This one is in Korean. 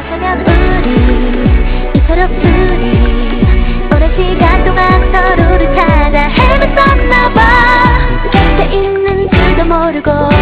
어쩌면 우리 이토록 둘이 오랜 시간 동안 서로를 찾아 헤맸었나봐. 곁에 있는 줄도 모르고